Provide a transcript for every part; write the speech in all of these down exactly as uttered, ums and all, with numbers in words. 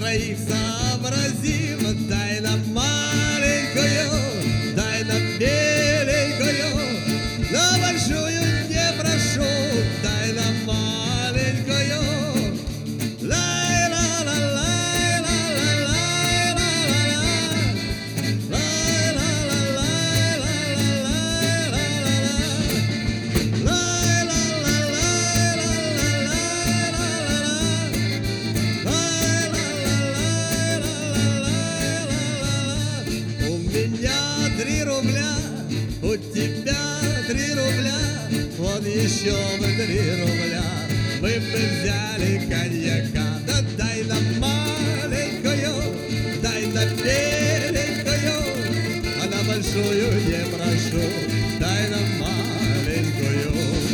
троих сообразим. Дай нам маленькую, дай нам беленькую, на большую не прошу. Дай нам маленькую. Три рубля, у тебя три рубля, вот еще бы три рубля, мы бы взяли коньяка. Да дай нам маленькую, дай нам беленькую, а на большую не прошу. Дай нам маленькую.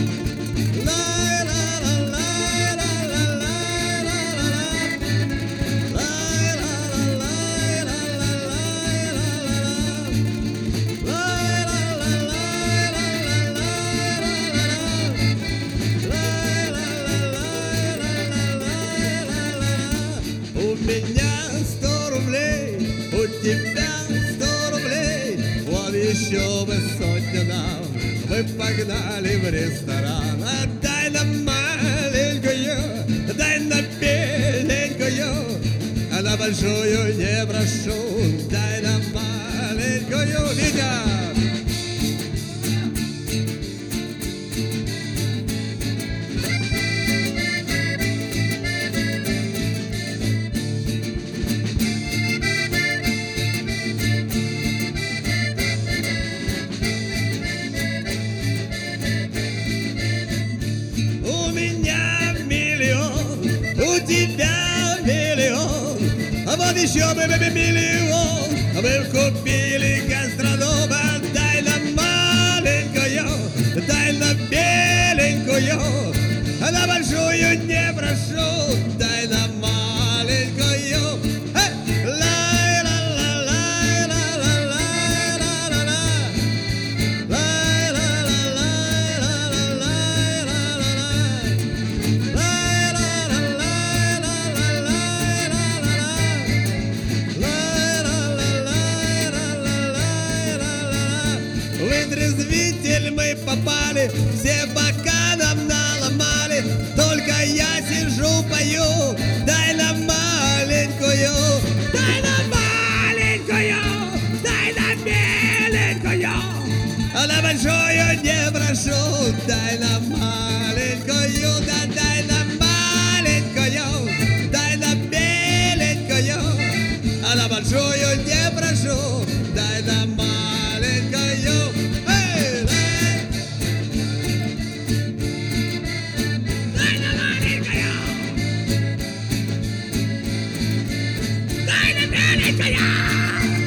У меня сто рублей, у тебя сто рублей, вот еще бы сотню нам, мы погнали в ресторан. А дай нам маленькую, дай нам беленькую, а на большую не прошу. Дай нам маленькую, Витя! У тебя миллион, а вот еще бы миллион, мы купили гастронома. Дай нам маленькую, дай нам беленькую, а на большую не прошу. Дай нам маленькую. В отрезвитель мы попали, все бока нам наломали, только я сижу, пою. Дай нам маленькую, дай нам маленькую, дай нам беленькую, а на большую не прошу. Дай нам маленькую, да дай нам маленькую, дай нам беленькую, а на большую не прошу. Дай нам маленькую. Эй, дай. Дай нам маленькую. Дай нам беленькую.